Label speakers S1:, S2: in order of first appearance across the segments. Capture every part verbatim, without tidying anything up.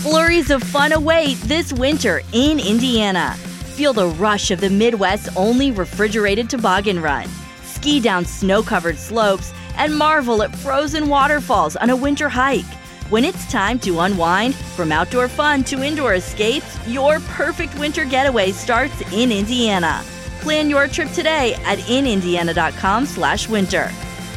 S1: Flurries of fun await this winter in Indiana. Feel the rush of the Midwest's only refrigerated toboggan run. Ski down snow-covered slopes and marvel at frozen waterfalls on a winter hike. When it's time to unwind, from outdoor fun to indoor escapes, your perfect winter getaway starts in Indiana. Plan your trip today at in indiana dot com slash winter.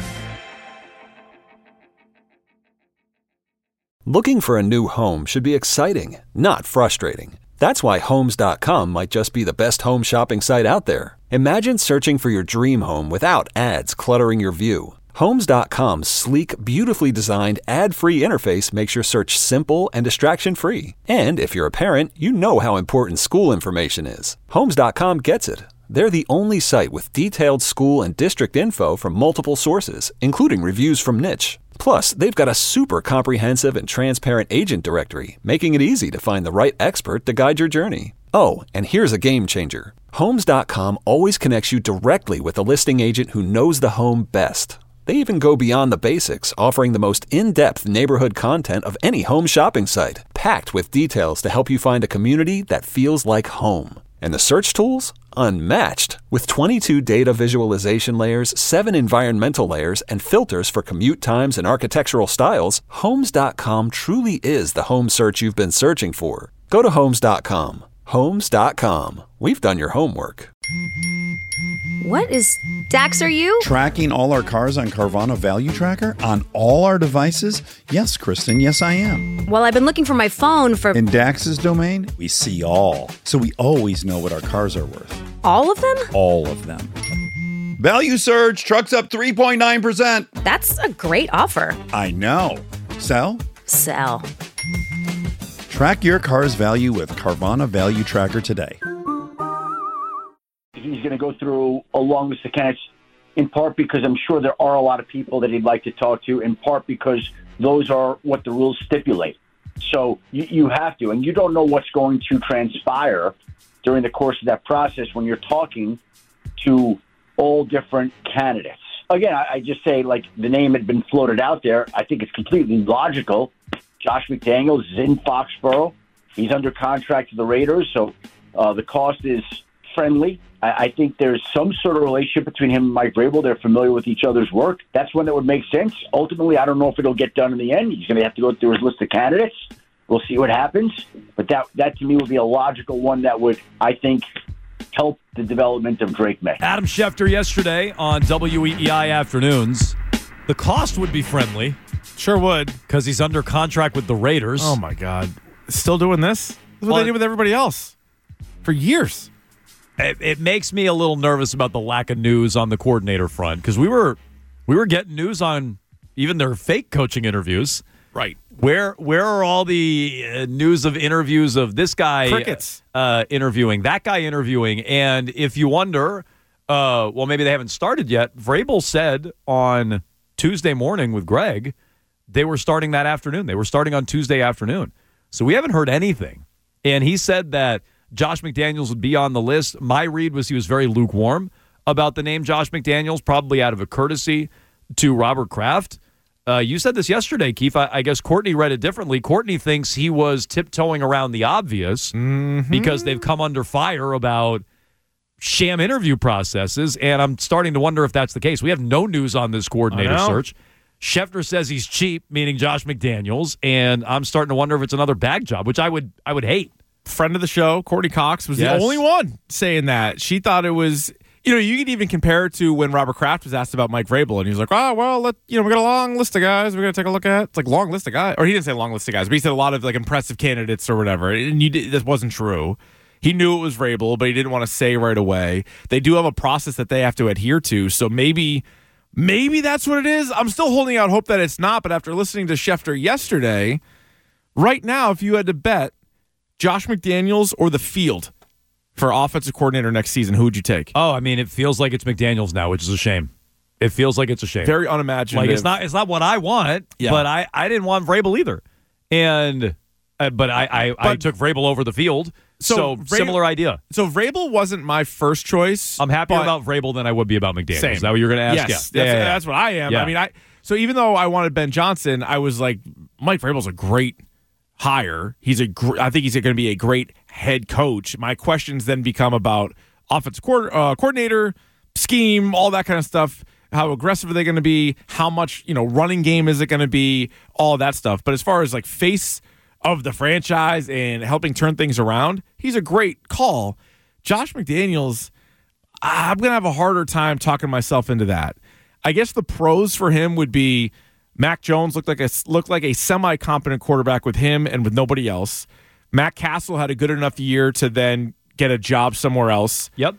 S2: Looking for a new home should be exciting, not frustrating. That's why Homes dot com might just be the best home shopping site out there. Imagine searching for your dream home without ads cluttering your view. Homes dot com's sleek, beautifully designed, ad-free interface makes your search simple and distraction-free. And if you're a parent, you know how important school information is. Homes dot com gets it. They're the only site with detailed school and district info from multiple sources, including reviews from Niche. Plus, they've got a super comprehensive and transparent agent directory, making it easy to find the right expert to guide your journey. Oh, and here's a game changer. Homes dot com always connects you directly with a listing agent who knows the home best. They even go beyond the basics, offering the most in-depth neighborhood content of any home shopping site, packed with details to help you find a community that feels like home. And the search tools? Unmatched. With twenty-two data visualization layers, seven environmental layers, and filters for commute times and architectural styles, Homes dot com truly is the home search you've been searching for. Go to Homes dot com. Homes dot com. We've done your homework.
S3: What is Dax, are you?
S4: Tracking all our cars on Carvana Value Tracker on all our devices? Yes, Kristen, yes I am.
S3: Well, I've been looking for my phone for...
S4: In Dax's domain, we see all. So we always know what our cars are worth.
S3: All of them?
S4: All of them. Value surge, trucks up three point nine percent.
S3: That's a great offer.
S4: I know. Sell?
S3: Sell.
S4: Track your car's value with Carvana Value Tracker today.
S5: He's going to go through a long list of candidates, in part because I'm sure there are a lot of people that he'd like to talk to, in part because those are what the rules stipulate. So you, you have to, and you don't know what's going to transpire during the course of that process when you're talking to all different candidates. Again, I, I just say, like, the name had been floated out there. I think it's completely logical. Josh McDaniels is in Foxborough. He's under contract to the Raiders, so uh, the cost is friendly. I, I think there's some sort of relationship between him and Mike Vrabel. They're familiar with each other's work. That's when it would make sense. Ultimately, I don't know if it'll get done in the end. He's going to have to go through his list of candidates. We'll see what happens. But that, that to me, would be a logical one that would, I think, help the development of Drake May.
S6: Adam Schefter yesterday on W E E I Afternoons. The cost would be friendly.
S7: Sure would.
S6: Because he's under contract with the Raiders.
S7: Oh, my God. Still doing this? This is what
S6: well,
S7: they did with everybody else for years.
S6: It, it makes me a little nervous about the lack of news on the coordinator front because we were we were getting news on even their fake coaching interviews.
S7: Right.
S6: Where where are all the uh, news of interviews of this guy
S7: Crickets.
S6: Uh, interviewing, that guy interviewing? And if you wonder, uh, well, maybe they haven't started yet. Vrabel said on Tuesday morning with Greg, they were starting that afternoon. They were starting on Tuesday afternoon. So we haven't heard anything. And he said that Josh McDaniels would be on the list. My read was he was very lukewarm about the name Josh McDaniels, probably out of a courtesy to Robert Kraft. Uh, you said this yesterday, Keith. I, I guess Courtney read it differently. Courtney thinks he was tiptoeing around the obvious
S7: mm-hmm.
S6: because they've come under fire about sham interview processes, and I'm starting to wonder if that's the case. We have no news on this coordinator search. Schefter says he's cheap, meaning Josh McDaniels, and I'm starting to wonder if it's another bag job, which I would I would hate.
S7: Friend of the show, Courtney Cox, was
S6: yes.
S7: the only one saying that. She thought it was, you know, you could even compare it to when Robert Kraft was asked about Mike Vrabel, and he was like, oh, well, let, you know, we got a long list of guys we're going to take a look at. It's like, long list of guys. Or he didn't say long list of guys, but he said a lot of, like, impressive candidates or whatever, and you did, this wasn't true. He knew it was Vrabel, but he didn't want to say right away. They do have a process that they have to adhere to, so maybe... Maybe that's what it is. I'm still holding out hope that it's not, but after listening to Schefter yesterday, right now, if you had to bet Josh McDaniels or the field for offensive coordinator next season, who would you take?
S6: Oh, I mean, it feels like it's McDaniels now, which is a shame. It feels like it's a shame.
S7: Very unimaginative.
S6: Like, it's not it's not what I want,
S7: yeah.
S6: but I, I didn't want Vrabel either. And uh, But I, I,
S7: but,
S6: I took Vrabel over the field. So, so Vrabel, similar idea.
S7: So Vrabel wasn't my first choice.
S6: I'm happier about Vrabel than I would be about McDaniels. Same. Is that what you're going to ask?
S7: Yes,
S6: yeah.
S7: That's,
S6: yeah, yeah, yeah.
S7: that's what I am.
S6: Yeah.
S7: I mean, I so even though I wanted Ben Johnson, I was like, Mike Vrabel's a great hire. He's a gr- I think he's going to be a great head coach. My questions then become about offensive co- uh, coordinator, scheme, all that kind of stuff. How aggressive are they going to be? How much, you know, running game is it going to be? All of that stuff. But as far as like face of the franchise and helping turn things around, he's a great call. Josh McDaniels, I'm going to have a harder time talking myself into that. I guess the pros for him would be Mac Jones looked like a looked like a semi-competent quarterback with him and with nobody else. Matt Castle had a good enough year to then get a job somewhere else.
S6: Yep.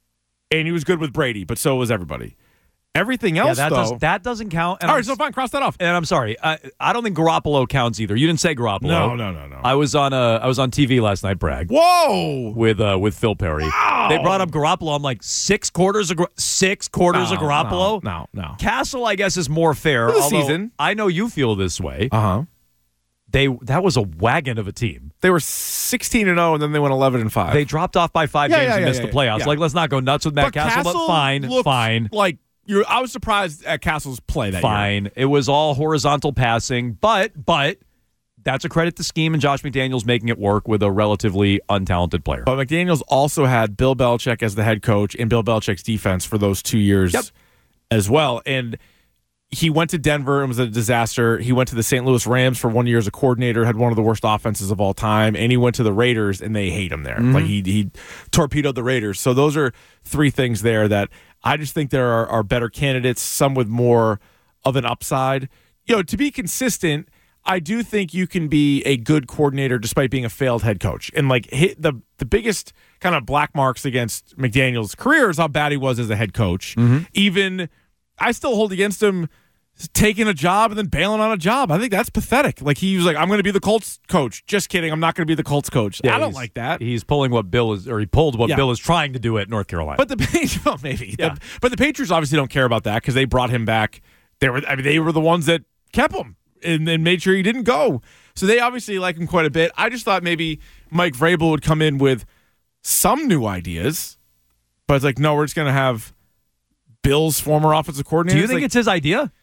S7: And he was good with Brady, but so was everybody. Everything else,
S6: yeah, that
S7: though.
S6: Does, that doesn't count. And
S7: all
S6: I'm,
S7: right, so fine, cross that off.
S6: And I'm sorry. I, I don't think Garoppolo counts either. You didn't say Garoppolo.
S7: No, no, no, no.
S6: I was on uh, I was on T V last night, Bragg.
S7: Whoa!
S6: With uh, with Phil Perry.
S7: Wow.
S6: They brought up Garoppolo. I'm like, six quarters of six quarters
S7: no,
S6: of Garoppolo?
S7: No, no, no.
S6: Castle, I guess, is more fair.
S7: For the
S6: although
S7: season.
S6: I know you feel this way.
S7: Uh-huh.
S6: They That was a wagon of a team.
S7: They were sixteen and oh, and then they went eleven and five.
S6: They dropped off by five
S7: Yeah,
S6: games
S7: yeah,
S6: and
S7: yeah,
S6: missed
S7: yeah,
S6: the playoffs.
S7: yeah.
S6: Like, let's not go nuts with Matt
S7: but
S6: Castle,
S7: Castle
S6: but fine,
S7: looked
S6: fine.
S7: Like you're, I was surprised at Castle's play that
S6: Fine.
S7: year.
S6: It was all horizontal passing, but but that's a credit to scheme and Josh McDaniels making it work with a relatively untalented player.
S7: But McDaniels also had Bill Belichick as the head coach and Bill Belichick's defense for those two years
S6: Yep.
S7: as well. And he went to Denver and was a disaster. He went to the Saint Louis Rams for one year as a coordinator, had one of the worst offenses of all time, and he went to the Raiders, and they hate him there.
S6: Mm-hmm.
S7: Like he he torpedoed the Raiders. So those are three things there that I just think there are, are better candidates, some with more of an upside. You know, to be consistent, I do think you can be a good coordinator despite being a failed head coach. And like hit the the biggest kind of black marks against McDaniels' career is how bad he was as a head coach.
S6: Mm-hmm.
S7: Even I still hold against him taking a job and then bailing on a job. I think that's pathetic. Like he was like, I'm going to be the Colts coach. Just kidding. I'm not going to be the Colts coach.
S6: Yeah,
S7: I don't
S6: he's-
S7: like that.
S6: He's pulling what Bill is, or he pulled what
S7: Yeah.
S6: Bill is trying to do at North Carolina.
S7: But the Patriots, well, maybe.
S6: Yeah.
S7: The- but the Patriots obviously don't care about that because they brought him back. They were, I mean, they were the ones that kept him and, and made sure he didn't go. So they obviously like him quite a bit. I just thought maybe Mike Vrabel would come in with some new ideas, but it's like, no, we're just going to have Bill's former offensive coordinator.
S6: do you think
S7: like,
S6: it's his idea?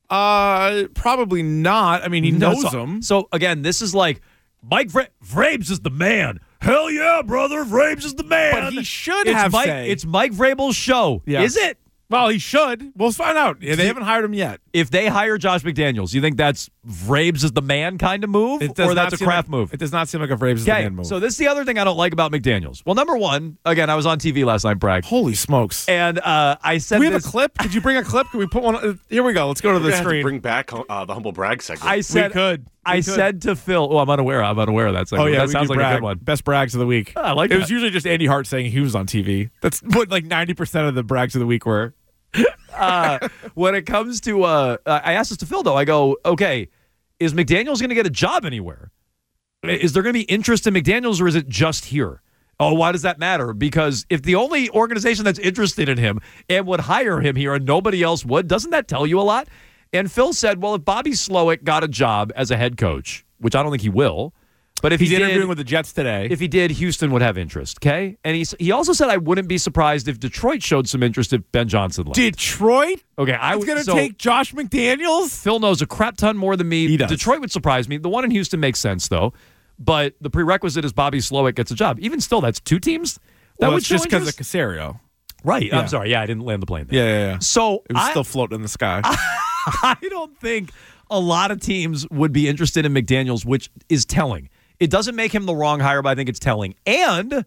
S7: Uh, probably not. I mean, he
S6: No,
S7: knows
S6: so,
S7: him.
S6: So again, this is like Mike Vra- Vrabes is the man. Hell yeah, brother, Vrabes is the man.
S7: But he should
S6: it's
S7: have
S6: Mike,
S7: say.
S6: It's Mike Vrabel's show.
S7: Yeah.
S6: Is it?
S7: Well, he should. We'll find out. Yeah, they haven't hired him yet.
S6: If they hire Josh McDaniels, you think that's Vrabes is the man kind of move,
S7: It does
S6: or
S7: not
S6: that's a
S7: seem
S6: craft
S7: like,
S6: move?
S7: It does not seem like a Braves is the
S6: Okay,
S7: man move.
S6: so this is the other thing I don't like about McDaniels. Well, number one, again, I was on T V last night, Bragg,
S7: Holy smokes.
S6: and uh, I said
S7: Do we have
S6: this.
S7: a clip? Did you bring a clip? Can we put one? Uh, here we go. Let's go to
S8: We're
S7: the
S8: gonna have to
S7: screen.
S8: bring back uh, the humble brag segment.
S6: I said,
S7: could.
S6: I
S7: We could.
S6: said to Phil, "Oh, I'm unaware. I'm unaware of that."
S7: Oh
S6: segment.
S7: yeah,
S6: that
S7: we
S6: sounds
S7: do
S6: like
S7: brag.
S6: a good one.
S7: Best brags of the week.
S6: I like
S7: It
S6: that.
S7: was usually just Andy Hart saying he was on T V. That's what like ninety percent of the brags of the week were.
S6: uh, when it comes to, uh, I asked this to Phil though. I go, okay, is McDaniels going to get a job anywhere? Is there going to be interest in McDaniels, or is it just here? Oh, why does that matter? Because if the only organization that's interested in him and would hire him here and nobody else would, doesn't that tell you a lot? And Phil said, well, if Bobby Slowick got a job as a head coach, which I don't think he will, but if
S7: He's
S6: he
S7: interviewing
S6: did,
S7: with the Jets today.
S6: if he did, Houston would have interest. Okay, and he he also said I wouldn't be surprised if Detroit showed some interest if Ben Johnson left.
S7: Detroit
S6: Okay, I
S7: is
S6: would
S7: going to
S6: so
S7: take Josh McDaniels.
S6: Phil knows a crap ton more than me.
S7: He does.
S6: Detroit would surprise me. The one in Houston makes sense though, but the prerequisite is Bobby Slowick gets a job. Even still, that's two teams. That
S7: Well,
S6: would
S7: it's just
S6: show
S7: because of
S6: interest?
S7: Casario.
S6: Right.
S7: Yeah.
S6: I'm sorry. Yeah, I didn't land the plane there.
S7: Yeah, yeah, yeah.
S6: So
S7: It was
S6: I,
S7: still floating in the sky.
S6: I don't think a lot of teams would be interested in McDaniels, which is telling. It doesn't make him the wrong hire, but I think it's telling. And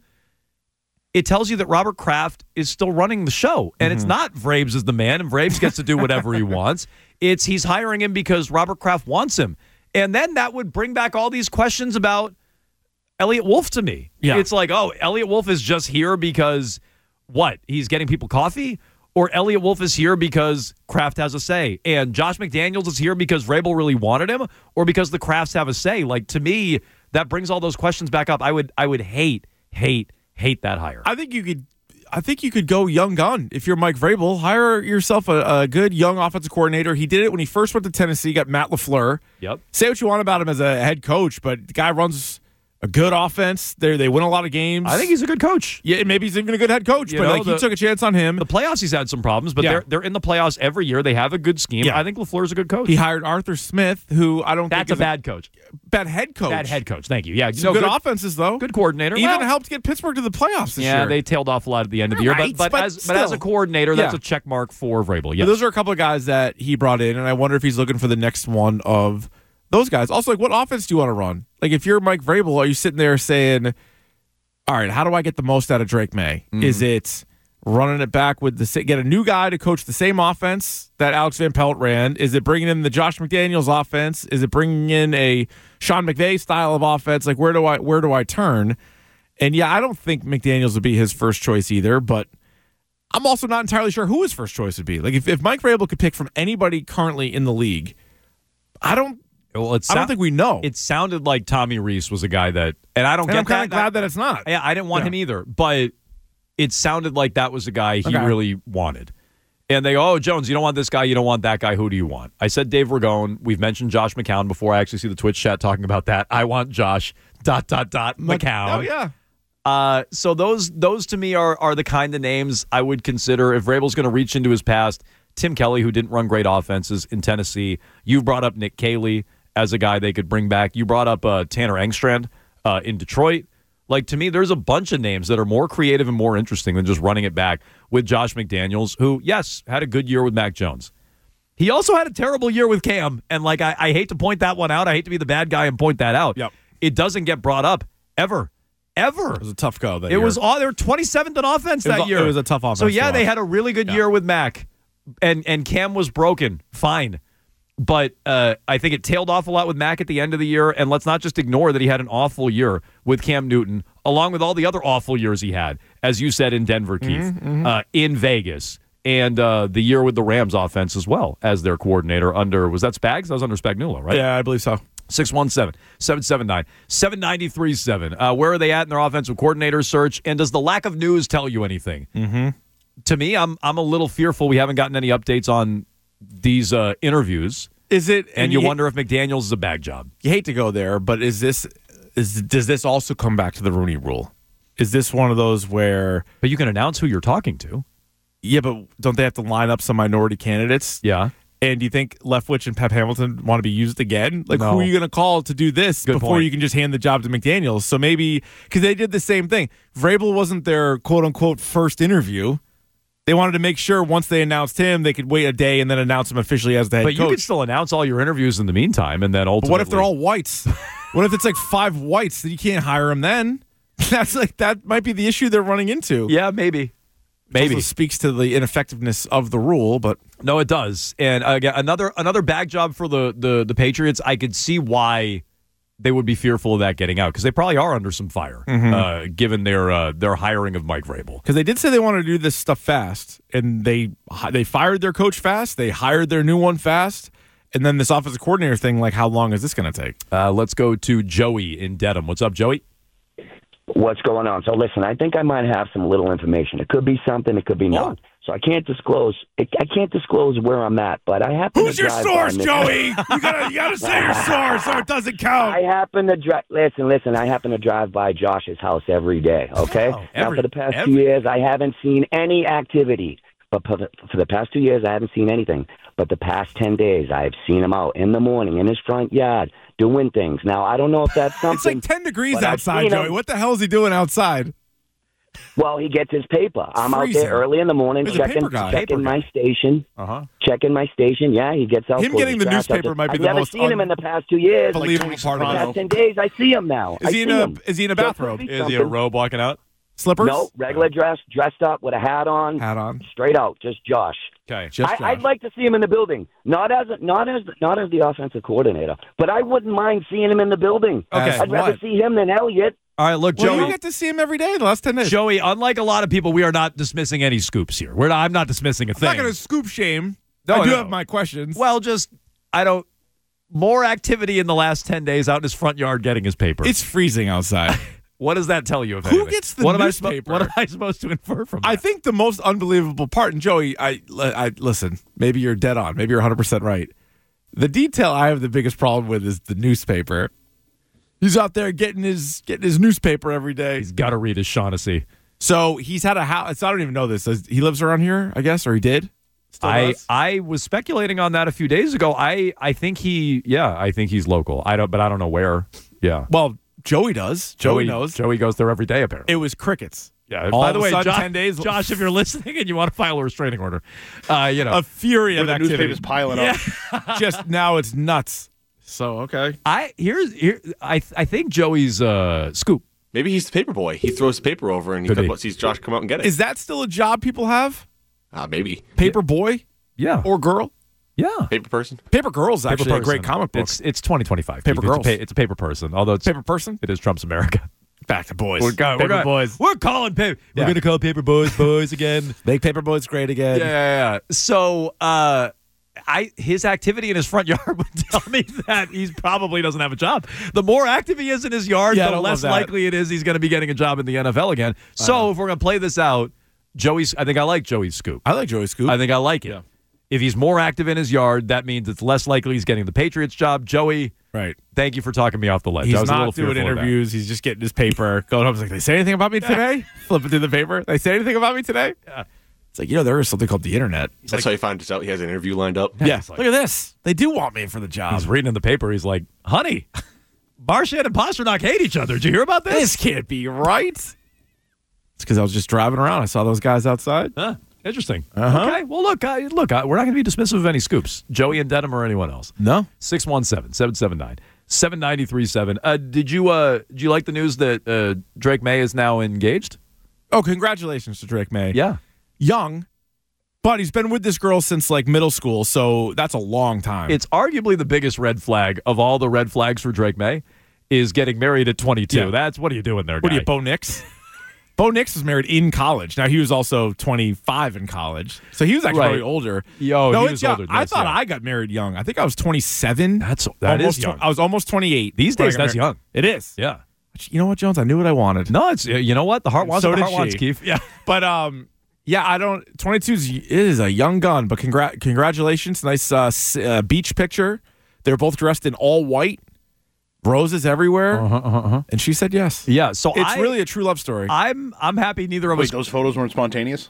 S6: it tells you that Robert Kraft is still running the show. And it's not Vrabes is the man, and Vrabes gets to do whatever he wants. It's he's hiring him because Robert Kraft wants him. And then that would bring back all these questions about Elliot Wolf to me.
S7: Yeah.
S6: It's like, oh, Elliot Wolf is just here because what? He's getting people coffee? Or Elliot Wolf is here because Kraft has a say. And Josh McDaniels is here because Vrabel really wanted him, or because the Krafts have a say. Like, to me, that brings all those questions back up. I would I would hate, hate, hate that hire.
S7: I think you could. I think you could go young gun if you're Mike Vrabel. Hire yourself a, a good young offensive coordinator. He did it when he first went to Tennessee. Got Matt LaFleur.
S6: Yep.
S7: Say what you want about him as a head coach, but the guy runs a a good offense. They they win a lot of games.
S6: I think he's a good coach.
S7: Yeah, maybe he's even a good head coach,
S6: You
S7: but
S6: know,
S7: like
S6: the-
S7: he took a chance on him.
S6: The playoffs, he's had some problems, but
S7: Yeah.
S6: they're they're in the playoffs every year. They have a good scheme.
S7: Yeah.
S6: I think LaFleur's a good coach.
S7: He hired Arthur Smith, who I don't
S6: That's
S7: think
S6: a
S7: is
S6: bad coach.
S7: bad head coach.
S6: Bad head coach. Thank you. Yeah,
S7: Some
S6: no,
S7: good, offenses though.
S6: good coordinator.
S7: Even
S6: Well,
S7: helped get Pittsburgh to the playoffs this
S6: yeah,
S7: year.
S6: they tailed off a lot at the end of the year,
S7: Right,
S6: but but,
S7: but
S6: as but as a
S7: still.
S6: coordinator, that's
S7: Yeah.
S6: a check mark for Vrabel.
S7: But
S6: Yes.
S7: those are a couple of guys that he brought in, and I wonder if he's looking for the next one of those guys. Also, like, what offense do you want to run? Like, if you're Mike Vrabel, are you sitting there saying, all right, how do I get the most out of Drake May?
S6: Mm-hmm.
S7: Is it running it back with the sa- get a new guy to coach the same offense that Alex Van Pelt ran? Is it bringing in the Josh McDaniels offense? Is it bringing in a Sean McVay style of offense? Like, where do I where do I turn? And yeah, I don't think McDaniels would be his first choice either, but I'm also not entirely sure who his first choice would be. Like, if, if Mike Vrabel could pick from anybody currently in the league, I don't
S6: well, it
S7: I don't
S6: sou-
S7: think we know.
S6: It sounded like Tommy Reese was a guy that, and I don't
S7: and
S6: get
S7: I'm kind
S6: that.
S7: of glad that it's not.
S6: Yeah, I didn't want
S7: Yeah.
S6: him either, but it sounded like that was a guy he
S7: Okay.
S6: really wanted. And they go, oh, Jones, you don't want this guy, you don't want that guy. Who do you want? I said Dave Ragone. We've mentioned Josh McCown before. I actually see the Twitch chat talking about that. I want Josh dot dot dot McCown.
S7: Oh, yeah.
S6: Uh, so those those to me are are the kind of names I would consider if Vrabel's going to reach into his past. Tim Kelly, who didn't run great offenses in Tennessee. You brought up Nick Caley as a guy they could bring back. You brought up uh, Tanner Engstrand uh, in Detroit. Like, to me, there's a bunch of names that are more creative and more interesting than just running it back with Josh McDaniels, who, yes, had a good year with Mac Jones. He also had a terrible year with Cam, and, like, I, I hate to point that one out. I hate to be the bad guy and point that out.
S7: Yep.
S6: It doesn't get brought up ever. Ever.
S7: It was a tough go that
S6: It
S7: year.
S6: was all they were twenty-seventh in offense
S7: It was
S6: that
S7: a-
S6: year.
S7: it was a tough offense
S6: So
S7: to
S6: yeah, they
S7: watch.
S6: had a really good
S7: Yeah.
S6: year with Mac, and and Cam was broken. Fine, but uh, I think it tailed off a lot with Mac at the end of the year. And let's not just ignore that he had an awful year with Cam Newton, along with all the other awful years he had, as you said in Denver, Keith,
S7: Mm-hmm,
S6: uh, in Vegas, and uh, the year with the Rams offense as well as their coordinator under was that Spags? That was under Spagnuolo, right?
S7: Yeah, I believe so.
S6: six one seven, seven seven nine, seven nine three seven. Uh, where are they at in their offensive coordinator search? And does the lack of news tell you anything? Mm-hmm. To me, I'm I'm a little fearful we haven't gotten any updates on these uh, interviews.
S7: Is it?
S6: And you wonder if McDaniels is a bag job.
S7: You hate to go there, but is this is does this also come back to the Rooney Rule? Is this one of those where?
S6: But you can announce who you're talking to.
S7: Yeah, but don't they have to line up some minority candidates?
S6: Yeah.
S7: And do you think Leftwich and Pep Hamilton want to be used again? Like,
S6: No.
S7: who are you going to call to do this
S6: Good
S7: before
S6: point.
S7: you can just hand the job to McDaniels? So maybe, because they did the same thing. Vrabel wasn't their quote-unquote first interview. They wanted to make sure once they announced him, they could wait a day and then announce him officially as the head
S6: But
S7: coach.
S6: you could still announce all your interviews in the meantime, and then
S7: But
S6: ultimately.
S7: what if they're all whites? What if it's like five whites? Then you can't hire them then? That's like, that might be the issue they're running into.
S6: Yeah, maybe. Maybe.
S7: Also speaks to the ineffectiveness of the rule, but
S6: No, it does. And again, another another bag job for the the, the Patriots. I could see why they would be fearful of that getting out because they probably are under some fire, uh, given their uh, their hiring of Mike Vrabel.
S7: because they did say they wanted to do this stuff fast, and they they fired their coach fast, they hired their new one fast, and then this offensive coordinator thing. Like, how long is this going to take?
S6: Uh, let's go to Joey in Dedham. What's up, Joey?
S9: What's going on? So listen, I think I might have some little information. It could be something, it could be not. So I can't disclose. I can't disclose where I'm at, but I happen
S7: Who's
S9: to
S7: your
S9: drive
S7: source,
S9: by
S7: Joey? You gotta you gotta say your source, so it doesn't count.
S9: I happen to drive. Listen, listen. I happen to drive by Josh's house every day. Okay.
S6: Oh,
S9: now
S6: every-
S9: for the past
S6: every-
S9: two years, I haven't seen any activity. But for the, for the past two years, I haven't seen anything. But the past ten days, I've seen him out in the morning in his front yard doing things. Now I don't know if that's something.
S7: It's like ten degrees
S9: but I've
S7: outside,
S9: seen him.
S7: Joey. What the hell is he doing outside?
S9: Well, he gets his paper. I'm out
S7: freezing.
S9: there early in the morning
S7: He's a
S9: checking,
S7: paper guy.
S9: checking
S6: Paper
S9: my
S6: guy.
S9: station.
S6: Uh-huh.
S9: Checking my station. Yeah, he gets out.
S7: Him
S9: pulls
S7: getting
S9: his
S7: the
S9: trash out.
S7: newspaper might be
S9: I've
S7: the
S9: never
S7: most
S9: seen him
S7: un-
S9: in the past two years.
S7: Believable
S9: Like,
S7: part
S9: the
S7: of
S9: past
S7: it.
S9: ten days, I see him now.
S7: Is
S9: I
S7: he in
S9: see
S7: a
S9: him.
S7: is he in a
S9: So it
S7: bathrobe?
S9: could be
S6: Is he a
S9: something.
S6: robe walking out?
S7: Slippers?
S9: No, regular dress, dressed up with a hat on,
S7: Hat on.
S9: straight out, just Josh.
S6: Okay.
S7: Just
S9: I,
S7: Josh.
S9: I'd like to see him in the building, not as a, not as not as the offensive coordinator, but I wouldn't mind seeing him in the building.
S6: Okay.
S9: I'd rather
S7: What?
S9: see him than Elliott.
S6: All right, look,
S7: Well,
S6: Joey.
S7: you get to see him every day in the last ten days.
S6: Joey, unlike a lot of people, we are not dismissing any scoops here. We're not, I'm not dismissing a
S7: I'm
S6: thing.
S7: not going to scoop shame.
S6: No,
S7: I do
S6: no.
S7: have my questions.
S6: Well, just I don't. More activity in the last ten days out in his front yard getting his paper.
S7: it's freezing outside.
S6: What does that tell you? If
S7: Who
S6: anything?
S7: gets the
S6: what am I
S7: newspaper?
S6: suppo- what am I supposed to infer from that?
S7: I think the most unbelievable part, and Joey, I, I listen. Maybe you're dead on. Maybe you're one hundred percent right. The detail I have the biggest problem with is the newspaper. He's out there getting his getting his newspaper every day.
S6: He's got to read his Shaughnessy.
S7: So he's had a house. I don't even know this. He lives around here, I guess, or he did. Still
S6: I
S7: does?
S6: I was speculating on that a few days ago. I I think he yeah I think he's local. I don't but I don't know where. Yeah.
S7: Well, Joey does. Joey,
S6: Joey
S7: knows.
S6: Joey goes there every day apparently.
S7: It was crickets.
S6: Yeah.
S7: All
S6: By the
S7: of a
S6: way,
S7: sudden,
S6: Josh,
S7: ten days.
S6: Josh, if you're listening and you want to file a restraining order, uh, you know,
S7: A fury
S8: Where
S7: of
S8: the
S7: activity.
S8: newspaper's piling up.
S7: Just now, it's nuts. So okay.
S6: I here's here I I think Joey's uh, scoop.
S8: Maybe he's the paper boy. He throws the paper over and he
S6: Could be.
S8: comes, sees Josh come out and get it.
S7: Is that still a job people have?
S8: Ah, maybe.
S7: Paper boy
S6: Yeah.
S7: or girl?
S6: Yeah.
S8: Paper person.
S7: Paper girl's
S6: Paper
S7: actually a
S6: person.
S7: great comic book.
S6: It's it's twenty twenty-five.
S7: Paper
S6: It's a
S7: girls.
S6: pa- It's a paper person. Although it's
S7: paper person.
S6: it is Trump's America.
S7: Back to boys.
S6: We're, going,
S7: paper
S6: we're going,
S7: boys.
S6: We're calling paper.
S7: Yeah.
S6: We're gonna call paper boys boys again.
S7: Make paper boys great again.
S6: Yeah, yeah, yeah. So, uh, I his activity in his front yard would tell me that he probably doesn't have a job. The more active he is in his yard,
S7: Yeah, I
S6: the
S7: don't
S6: less
S7: love that.
S6: likely it is he's going to be getting a job in the N F L again. So,
S7: Uh-huh.
S6: if we're going to play this out, Joey's. I think I like Joey's scoop.
S7: I like Joey Scoop.
S6: I think I like it.
S7: Yeah.
S6: If he's more active in his yard, that means it's less likely he's getting the Patriots job. Joey,
S7: right.
S6: thank you for talking me off the ledge. I
S7: He's
S6: was a little
S7: not doing
S6: fearful of that.
S7: interviews. He's just getting his paper, going up. He's like, they say anything about me today? Flipping through the paper. They say anything about me today?
S6: Yeah.
S7: It's like, you know, there is something called the internet.
S8: That's how he finds out he has an interview lined up.
S7: Yeah.
S6: he's like-
S7: Look at this. They do want me for the job.
S6: He's reading in the paper. He's like, honey, Marchand and Pasternak hate each other. Did you hear about this?
S7: This can't be right. It's because I was just driving around. I saw those guys outside.
S6: Huh, interesting.
S7: Uh-huh.
S6: Okay. Well, look, I, look, I, we're not going to be dismissive of any scoops. Joey and Dedham or anyone else.
S7: No.
S6: six one seven, seven seven nine, seven nine three seven. Uh, did you uh, did you like the news that uh, Drake May is now engaged?
S7: Oh, congratulations to Drake May.
S6: Yeah.
S7: Young, but he's been with this girl since like middle school, so that's a long time.
S6: It's arguably the biggest red flag of all the red flags for Drake May is getting married at twenty-two.
S7: Yeah.
S6: That's what are you doing there,
S7: What
S6: guy?
S7: are you, Bo Nix? Bo Nix was married in college. Now, he was also twenty-five in college, so he was actually
S6: Right.
S7: probably older.
S6: Yo,
S7: no,
S6: he
S7: it's
S6: was
S7: young.
S6: older than
S7: I
S6: this,
S7: thought
S6: yeah.
S7: I got married young. I think I was twenty-seven.
S6: That's that
S7: almost
S6: is young.
S7: tw- I was almost twenty-eight.
S6: These
S7: when I
S6: days,
S7: got
S6: that's
S7: married.
S6: young.
S7: It is.
S6: Yeah.
S7: You know what, Jones? I knew what I wanted.
S6: No, it's you know what the heart wants.
S7: So
S6: what the
S7: did
S6: heart wants,
S7: she.
S6: Keith. Yeah.
S7: But um, yeah, I don't. twenty-two is, is a young gun, but congrat, congratulations. Nice uh, s- uh, beach picture. They're both dressed in all white, roses everywhere,
S6: Uh-huh, uh-huh, uh-huh.
S7: and she said yes.
S6: Yeah. So
S7: It's
S6: I,
S7: really a true love story.
S6: I'm I'm happy neither of
S8: Wait,
S6: us.
S8: those photos weren't spontaneous?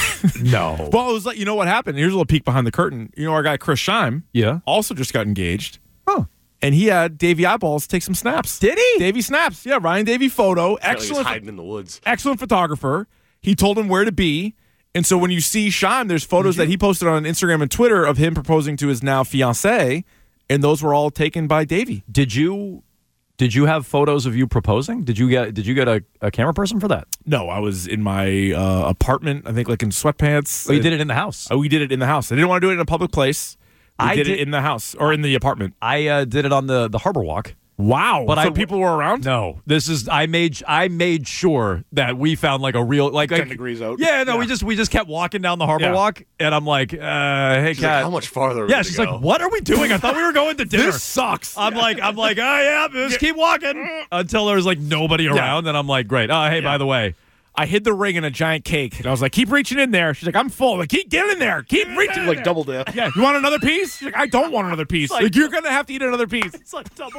S6: No.
S7: Well, it was like, you know what happened? Here's a little peek behind the curtain. You know, our guy Chris Scheim
S6: Yeah.
S7: also just got engaged,
S6: Huh.
S7: and he had Davey Eyeballs take some snaps.
S6: Did he?
S7: Davey snaps. Yeah, Ryan Davey photo.
S8: Apparently he was
S7: Excellent.
S8: hiding in the woods.
S7: excellent photographer. He told him where to be. And so when you see Scheim, there's photos that he posted on Instagram and Twitter of him proposing to his now fiancée, and those were all taken by Davey.
S6: Did you did you have photos of you proposing? Did you get did you get a, a camera person for that?
S7: No, I was in my uh, apartment, I think like in sweatpants.
S6: Oh, you did it in the house.
S7: Oh, we did it in the house. I didn't want to do it in a public place. We
S6: I
S7: did,
S6: did-
S7: it in the house or in the apartment.
S6: I uh, did it on the the Harbor Walk.
S7: Wow.
S6: But
S7: so
S6: I-
S7: people were around?
S6: No, this is I made I made sure that we found like a real like
S8: ten
S6: like-
S8: degrees out.
S6: Yeah, no, we just we just kept walking down the Harbor
S7: Yeah.
S6: Walk, and I'm like, uh, hey,
S8: She's like,
S6: Kat.
S8: how much farther are we
S6: Yeah,
S8: gonna
S6: she's
S8: go?
S6: like, what are we doing? I thought we were going to dinner.
S7: This sucks.
S6: I'm like, I'm like, oh yeah, just keep walking until there's like nobody around, and I'm like, great. Oh, hey, by the way,
S7: I hid the ring in a giant cake, and I was like, keep reaching in there. She's like, I'm full. I'm like, keep getting in there. Keep reaching in
S8: like
S7: there.
S8: double dip.
S7: Yeah, you want another piece? She's like, I don't want another piece.
S6: like-
S7: Like, you're gonna have to eat another piece.
S6: it's like double.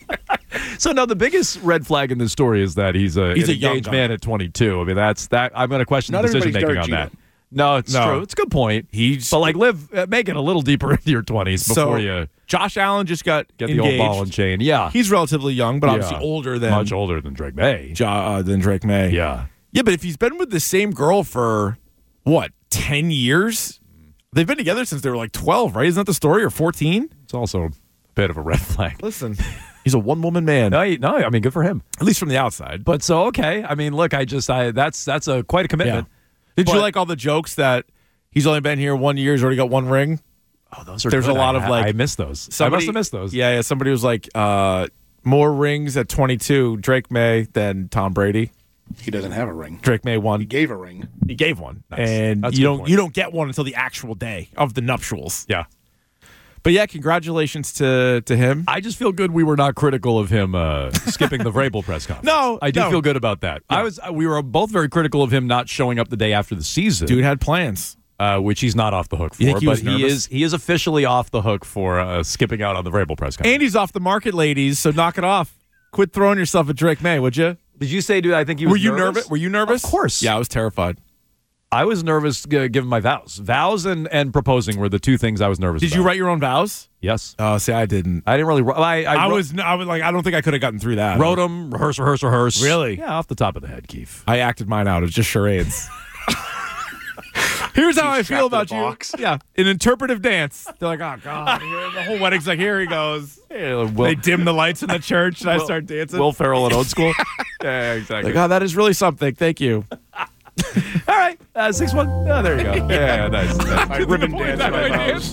S6: So no, the biggest red flag in this story is that he's a
S7: He's
S6: an
S7: a young
S6: engaged
S7: guy.
S6: man at twenty-two. I mean, that's that. I'm going to question
S8: Not
S6: the decision
S8: everybody's
S6: making on
S8: Derek
S6: that. No, it's
S7: No.
S6: true. It's a good point.
S7: He's
S6: But like, live, uh, make it a little deeper into your twenties before
S7: so,
S6: you
S7: Josh Allen just got
S6: get
S7: engaged.
S6: the old ball and chain. Yeah,
S7: He's relatively young, but obviously
S6: Yeah.
S7: older than
S6: much older than Drake May.
S7: Jo- uh, than Drake May.
S6: Yeah.
S7: yeah, but if he's been with the same girl for what ten years, they've been together since they were like twelve, right? Isn't that the story? Or fourteen?
S6: It's also a bit of a red flag.
S7: Listen, he's a one woman man,
S6: No, he- no, I mean, good for him.
S7: at least from the outside.
S6: But so okay. I mean, look, I just, I that's that's a quite a commitment.
S7: Did you
S6: But-
S7: like all the jokes that he's only been here one year, he's already got one ring?
S6: Oh, those are.
S7: There's
S6: good.
S7: a lot
S6: I,
S7: of, like-
S6: I missed those. I
S7: Somebody-
S6: must have missed those.
S7: Yeah, yeah. Somebody was like, uh, more rings at twenty-two, Drake May, than Tom Brady.
S8: He doesn't have a ring.
S7: Drake May won.
S8: He gave a ring.
S7: He gave one,
S6: Nice.
S7: and
S6: That's a
S7: you
S6: good
S7: don't
S6: point.
S7: you don't get one until the actual day of the nuptials.
S6: Yeah.
S7: But yeah, congratulations to to him.
S6: I just feel good we were not critical of him uh, skipping the Vrabel press conference.
S7: No,
S6: I do
S7: no.
S6: feel good about that. I was. We were both very critical of him not showing up the day after the season,
S7: Dude had plans.
S6: uh, which he's not off the hook for.
S7: You think he
S6: but
S7: was
S6: he
S7: nervous?
S6: is. He is officially off the hook for uh, skipping out on the Vrabel press conference.
S7: And he's off the market, ladies. So knock it off. Quit throwing yourself at Drake May, would you?
S6: Did you say, dude, I think you was
S7: Were you
S6: nervous?
S7: nervous? Were you nervous?
S6: Of course.
S7: Yeah, I was terrified.
S6: I was nervous uh, giving my vows. Vows and, and proposing were the two things I was nervous
S7: Did
S6: about.
S7: you write your own vows?
S6: Yes.
S7: Oh, see, I didn't.
S6: I didn't really. I, I,
S7: I
S6: wrote,
S7: was. I was like, I don't think I could have gotten through that.
S6: wrote them, rehearse, rehearse, rehearse.
S7: Really?
S6: Yeah, off the top of the head, Keith.
S7: I acted mine out. It was just charades. Here's how I feel about you.
S8: Box.
S7: Yeah, an interpretive dance. They're like, oh god, here, the whole wedding's like, here he goes.
S6: Yeah,
S7: They dim the lights in the church, and I
S6: Will-
S7: start dancing.
S6: Will Ferrell at Old School. Yeah, exactly.
S7: Like, oh, that is really something. Thank you.
S6: All right, uh, six one. Oh, there you go. Yeah, nice. nice.
S8: I ribbon dance
S7: That
S8: my
S7: way
S8: vows.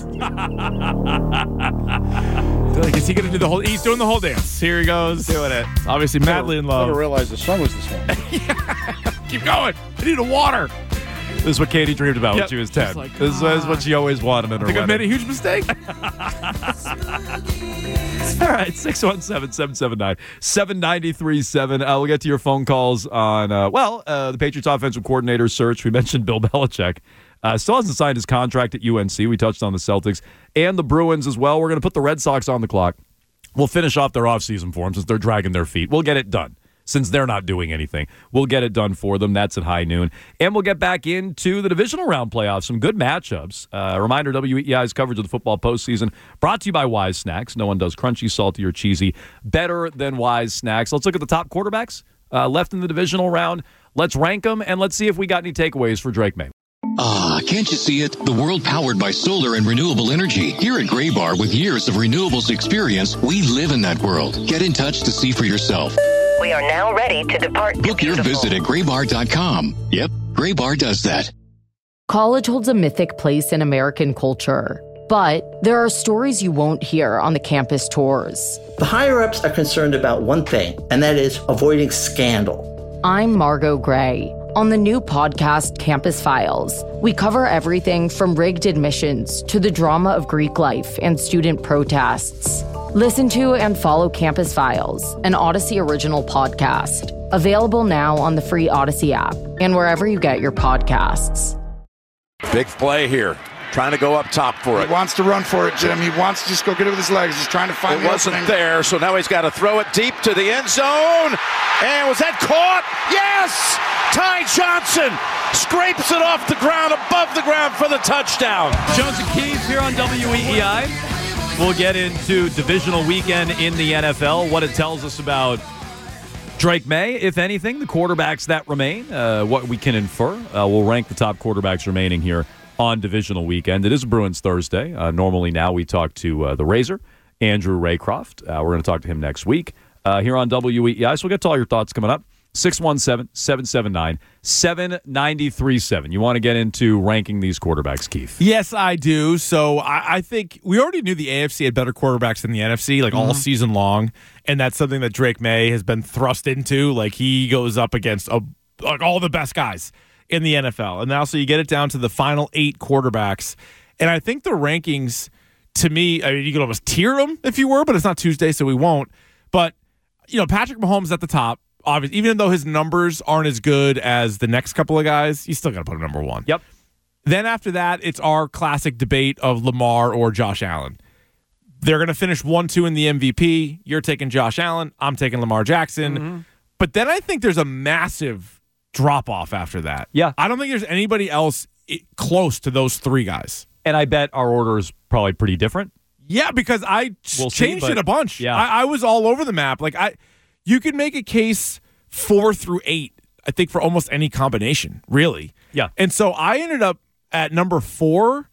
S7: They're like, is he gonna do the whole? He's doing the whole dance. Here he goes, doing it. Obviously, madly in
S8: I
S7: love.
S8: never realized the sun was this long.
S7: Keep going. I need a water.
S6: This is what Katie dreamed about
S7: Yep.
S6: when she was ten.
S7: Just like,
S6: this, this is what she always wanted in her
S7: I think I
S6: wedding.
S7: made a huge mistake.
S6: All right, six one seven, seven seven nine, seven nine three seven. Uh, we'll get to your phone calls on, uh, well, uh, the Patriots offensive coordinator search. We mentioned Bill Belichick. Uh, still hasn't signed his contract at U N C. We touched on the Celtics and the Bruins as well. We're going to put the Red Sox on the clock. We'll finish off their offseason for them since they're dragging their feet. We'll get it done. Since they're not doing anything, we'll get it done for them. That's at high noon. And we'll get back into the divisional round playoffs. Some good matchups. Uh, reminder, W E I's coverage of the football postseason brought to you by Wise Snacks. No one does crunchy, salty, or cheesy better than Wise Snacks. Let's look at the top quarterbacks uh, left in the divisional round. Let's rank them, and let's see if we got any takeaways for Drake May.
S10: Ah, can't you see it? The world powered by solar and renewable energy. Here at Gray Bar, with years of renewables experience, we live in that world. Get in touch to see for yourself.
S11: We are now ready to depart.
S10: Book your visit at gray bar dot com. Yep, Gray Bar does that.
S12: College holds a mythic place in American culture, but there are stories you won't hear on the campus tours.
S13: The higher-ups are concerned about one thing, and that is avoiding scandal.
S12: I'm Margot Gray. On the new podcast, Campus Files, we cover everything from rigged admissions to the drama of Greek life and student protests. Listen to and follow Campus Files, an Odyssey original podcast. Available now on the free Odyssey app and wherever you get your podcasts.
S14: Big play here. Trying to go up top for it.
S15: He wants to run for it, Jim. He wants to just go get it with his legs. He's trying to find
S14: It
S15: the
S14: wasn't
S15: opening.
S14: there, so now he's got to throw it deep to the end zone. And was that caught? Yes! Ty Johnson scrapes it off the ground, above the ground for the touchdown.
S6: Jones and Keys here on W E E I. We'll get into divisional weekend in the N F L, what it tells us about Drake May, if anything, the quarterbacks that remain, uh, what we can infer. Uh, we'll rank the top quarterbacks remaining here on divisional weekend. It is Bruins Thursday. Uh, normally now we talk to uh, the Razor, Andrew Raycroft. Uh, we're going to talk to him next week uh, here on W E E I. So we'll get to all your thoughts coming up. six one seven, seven seven nine, seven nine three seven. You want to get into ranking these quarterbacks, Keith?
S7: Yes, I do. So I, I think we already knew the A F C had better quarterbacks than the N F C, like all
S6: Mhm.
S7: season long, and that's something that Drake May has been thrust into. Like he goes up against a, like all the best guys in the N F L, and now so you get it down to the final eight quarterbacks, and I think the rankings, to me, I mean, you could almost tier them if you were, but it's not Tuesday, so we won't. But you know, Patrick Mahomes at the top. Obviously, even though his numbers aren't as good as the next couple of guys, you still got to put him number one.
S6: Yep.
S7: Then after that, it's our classic debate of Lamar or Josh Allen. They're going to finish one two in the M V P. You're taking Josh Allen. I'm taking Lamar Jackson.
S6: Mm-hmm.
S7: But then I think there's a massive drop-off after that.
S6: Yeah.
S7: I don't think there's anybody else i- close to those three guys.
S6: And I bet our order is probably pretty different.
S7: Yeah, because I ch-
S6: We'll see,
S7: changed
S6: but-
S7: it a bunch.
S6: Yeah.
S7: I, I was all over the map. Like I, you could make a case four through eight. I think for almost any combination, really.
S6: Yeah.
S7: And so I ended up at number four,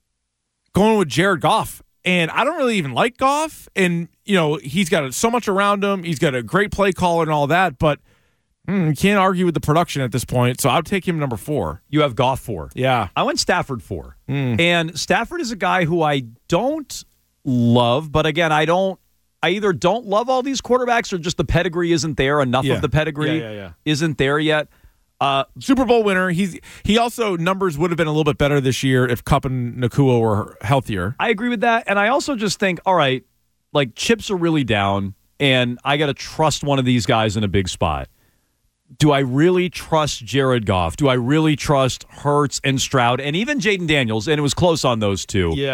S7: going with Jared Goff, and I don't really even like Goff. And you know he's got so much around him. He's got a great play caller and all that, but mm, you can't argue with the production at this point. So I'll take him number four.
S6: You have Goff four.
S7: Yeah.
S6: I went Stafford four.
S7: Mm.
S6: And Stafford is a guy who I don't love, but again, I don't I either don't love all these quarterbacks or just the pedigree isn't there. Enough
S7: Yeah.
S6: of the pedigree
S7: Yeah, yeah, yeah.
S6: isn't there yet. Uh,
S7: Super Bowl winner. He's he also numbers would have been a little bit better this year if Kupp and Nakua were healthier.
S6: I agree with that. And I also just think, all right, like chips are really down, and I got to trust one of these guys in a big spot. Do I really trust Jared Goff? Do I really trust Hurts and Stroud and even Jaden Daniels? And it was close on those two.
S7: Yeah.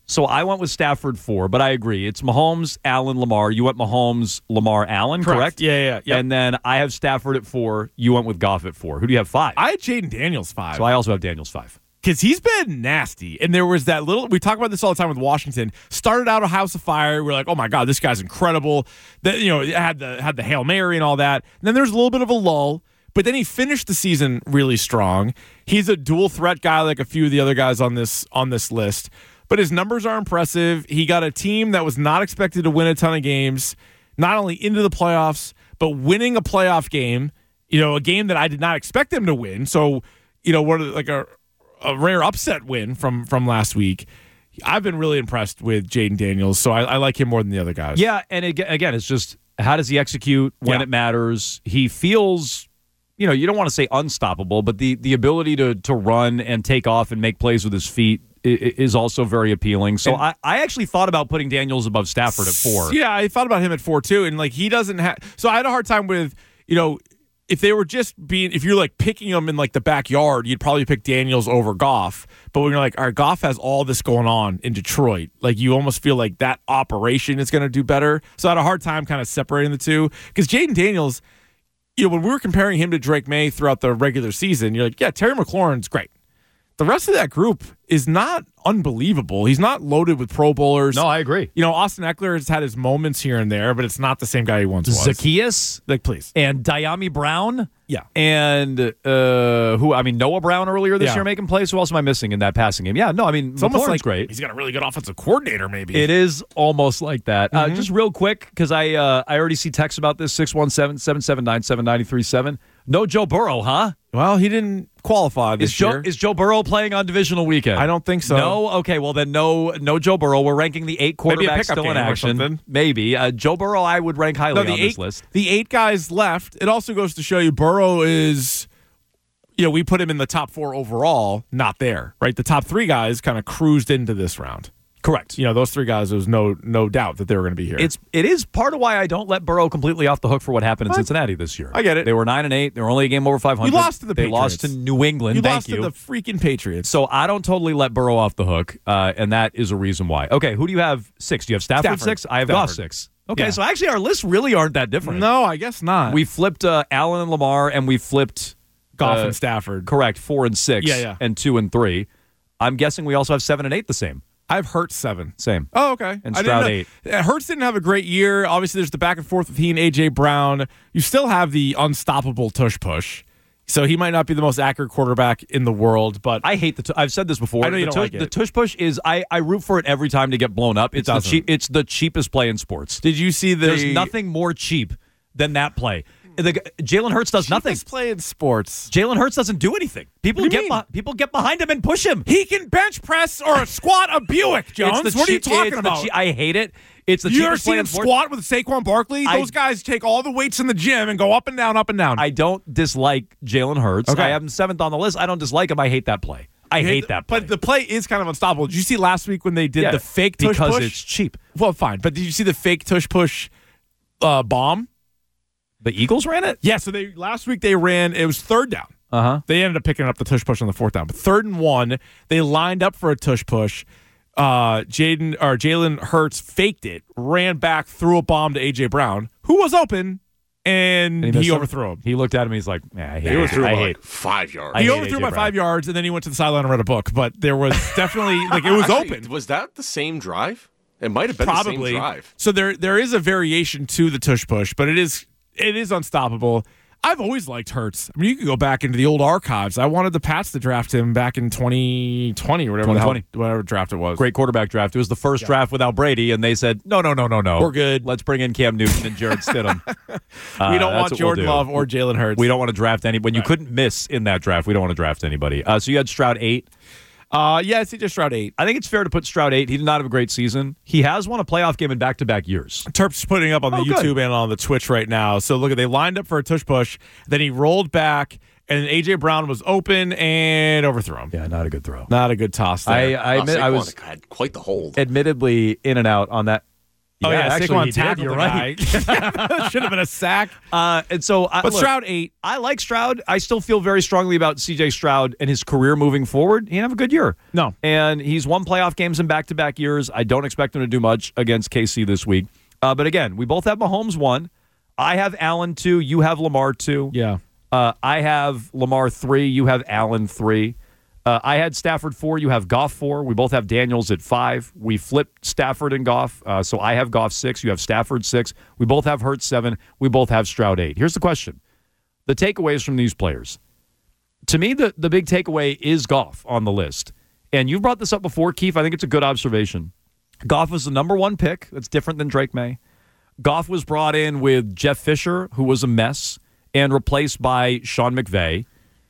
S6: So I went with Stafford four, but I agree. It's Mahomes, Allen, Lamar. You went Mahomes, Lamar, Allen, correct?
S7: correct? Yeah, yeah, yeah.
S6: And then I have Stafford at four. You went with Goff at four. Who do you have five?
S7: I had Jaden Daniels five.
S6: So I also have Daniels five.
S7: Because he's been nasty. And there was that little, we talk about this all the time with Washington. Started out a house of fire. We're like, oh my God, this guy's incredible. That, you know, had the had the Hail Mary and all that. And then there's a little bit of a lull. But then he finished the season really strong. He's a dual threat guy like a few of the other guys on this on this list. But his numbers are impressive. He got a team that was not expected to win a ton of games, not only into the playoffs, but winning a playoff game, you know, a game that I did not expect them to win. So, you know, what like a a rare upset win from from last week. I've been really impressed with Jaden Daniels, so I, I like him more than the other guys.
S6: Yeah, and again, it's just how does he execute when
S7: yeah.
S6: it matters? He feels, you know, you don't want to say unstoppable, but the the ability to to run and take off and make plays with his feet is also very appealing. So
S7: and,
S6: I, I actually thought about putting Daniels above Stafford at four.
S7: Yeah, I thought about him at four too, and like he doesn't have. So I had a hard time with, you know, if they were just being, if you're like picking them in like the backyard, you'd probably pick Daniels over Goff. But when you're like, all right, Goff has all this going on in Detroit, like you almost feel like that operation is going to do better. So I had a hard time kind of separating the two because Jaden Daniels, you know, when we were comparing him to Drake May throughout the regular season, you're like, yeah, Terry McLaurin's great. The rest of that group is not unbelievable. He's not loaded with Pro Bowlers.
S6: No, I agree.
S7: You know, Austin Eckler has had his moments here and there, but it's not the same guy he once was.
S6: Zacchaeus,
S7: like, please,
S6: and Diami Brown,
S7: yeah,
S6: and uh, who? I mean, Noah Brown earlier this
S7: yeah.
S6: year making plays. Who else am I missing in that passing game? Yeah, no, I mean,
S7: it's almost like
S6: great.
S7: He's got a really good offensive coordinator. Maybe
S6: it is almost like that.
S7: Mm-hmm.
S6: Uh, just real quick, because I uh, I already see texts about this six one seven, seven seven nine, seven nine three seven. No Joe Burrow, huh?
S7: Well, he didn't qualify this
S6: is Joe,
S7: year.
S6: Is Joe Burrow playing on divisional weekend?
S7: I don't think so.
S6: No? Okay, well then no no Joe Burrow. We're ranking the eight quarterbacks still in action. Maybe. Uh, Joe Burrow I would rank highly
S7: no, the
S6: on
S7: eight,
S6: this list.
S7: The eight guys left. It also goes to show you Burrow is, you know, we put him in the top four overall, not there, right? The top three guys kind of cruised into this round.
S6: Correct.
S7: You know, those three guys, there was no no doubt that they were going to be here.
S6: It's it is part of why I don't let Burrow completely off the hook for what happened in what? Cincinnati this year.
S7: I get it.
S6: They were nine and eight. They were only a game over five hundred.
S7: You lost to the
S6: they
S7: Patriots.
S6: lost to New England.
S7: You
S6: Thank
S7: lost
S6: you.
S7: to the freaking Patriots.
S6: So I don't totally let Burrow off the hook, uh, and that is a reason why. Okay, who do you have six? Do you have Stafford,
S7: Stafford.
S6: six? I have
S7: Stafford.
S6: Goff six. Okay,
S7: Yeah.
S6: so actually our lists really aren't that different.
S7: No, I guess not.
S6: We flipped uh, Allen and Lamar, and we flipped
S7: Goff
S6: uh,
S7: and Stafford.
S6: Correct, four and six.
S7: Yeah, yeah.
S6: And two and three. I'm guessing we also have seven and eight the same.
S7: I have Hurts seven.
S6: Same.
S7: Oh, okay.
S6: And
S7: I
S6: Stroud
S7: didn't know-
S6: eight.
S7: Hurts didn't have a great year. Obviously, there's the back and forth with he and A J Brown. You still have the unstoppable tush push. So he might not be the most accurate quarterback in the world, but
S6: I hate the. T- I've said this before.
S7: I know you
S6: the
S7: don't
S6: tush,
S7: like it.
S6: The tush push is. I, I root for it every time to get blown up. It's the
S7: doesn't.
S6: cheap. It's the cheapest play in sports.
S7: Did you see the?
S6: There's nothing more cheap than that play. The, Jalen Hurts does nothing.
S7: Play in sports.
S6: Jalen Hurts doesn't do anything. People
S7: What do
S6: get
S7: you
S6: be-
S7: mean?
S6: people get behind him and push him.
S7: He can bench press or squat a Buick, Jones.
S6: It's the
S7: What are you
S6: cheap-
S7: talking
S6: it's the
S7: about?
S6: che- I hate it. It's the
S7: you ever
S6: cheapest play
S7: seen
S6: in
S7: him
S6: sports.
S7: squat with Saquon Barkley?
S6: I-
S7: Those guys take all the weights in the gym and go up and down, up and down.
S6: I don't dislike Jalen Hurts.
S7: Okay.
S6: I have him seventh on the list. I don't dislike him. I hate that play. I hate that play.
S7: But the play is kind of unstoppable. Did you see last week when they did
S6: Yeah,
S7: the fake tush
S6: because
S7: push?
S6: it's cheap.
S7: Well, fine. But did you see the fake tush push uh, bomb?
S6: The Eagles ran it?
S7: Yeah, so they last week they ran, it was third down.
S6: Uh-huh.
S7: They ended up picking up the tush push on the fourth down. But third and one, they lined up for a tush push. Uh, Jaden or Jalen Hurts faked it, ran back, threw a bomb to A J Brown, who was open, and,
S6: And
S7: he,
S6: missed him.
S7: overthrew him.
S6: He looked at him. He's like, "Yeah, I hate
S8: He
S6: it.
S8: overthrew
S6: I
S8: by
S6: hate
S8: like five yards.
S6: I
S7: He
S6: hate
S7: overthrew
S6: A J
S7: by
S6: Brown.
S7: five yards, and then he went to the sideline and read a book. But there was definitely like it was
S8: Actually,
S7: open.
S8: Was that the same drive? It might have been
S7: Probably.
S8: the same drive.
S7: So there there is a variation to the tush push, but it is it is unstoppable. I've always liked Hurts. I mean, you could go back into the old archives. I wanted the Pats to draft him back in twenty twenty or whatever the hell,
S6: twenty twenty.
S7: whatever draft it was.
S6: Great quarterback draft. It was the first draft without Brady, and they said, no, no, no, no, no.
S7: We're good.
S6: Let's bring in Cam Newton and Jared Stidham. Uh,
S7: we don't
S6: that's
S7: want
S6: what
S7: Jordan
S6: we'll do.
S7: Love or Jalen Hurts.
S6: We don't want to draft any. When you couldn't miss in that draft, we don't want to draft anybody. Uh, so you had Stroud eight.
S7: Uh, yeah, C J Stroud eight.
S6: I think it's fair to put Stroud eight. He did not have a great season. He has won a playoff game in back-to-back years.
S7: Terp's putting up on the
S6: Oh, good.
S7: YouTube and on the Twitch right now. So look at they lined up for a tush push, then he rolled back, and A J Brown was open and overthrew him.
S6: Yeah, not a good throw.
S7: Not a good toss there.
S6: I, I,
S8: Oh,
S6: admit, I
S8: Saquon
S6: was
S8: had quite the hold.
S6: admittedly in and out on that.
S7: Oh, yeah,
S6: actually,
S7: Saquon
S6: he did.
S7: tackled
S6: You're
S7: the
S6: right.
S7: guy. Should have been a sack.
S6: Uh, and so, I,
S7: But
S6: look,
S7: Stroud eight.
S6: I like Stroud. I still feel very strongly about C J Stroud and his career moving forward. He didn't have a good year.
S7: No.
S6: And he's won playoff games in back-to-back years. I don't expect him to do much against K C this week. Uh, but again, we both have Mahomes one. I have Allen two. You have Lamar two.
S7: Yeah.
S6: Uh, I have Lamar three. You have Allen three. Uh, I had Stafford four. You have Goff four. We both have Daniels at five. We flipped Stafford and Goff. Uh, so I have Goff six. You have Stafford six. We both have Hurts seven. We both have Stroud eight. Here's the question. The takeaways from these players. To me, the, the big takeaway is Goff on the list. And you've brought this up before, Keith. I think it's a good observation. Goff was the number one pick. That's different than Drake May. Goff was brought in with Jeff Fisher, who was a mess, and replaced by Sean McVay.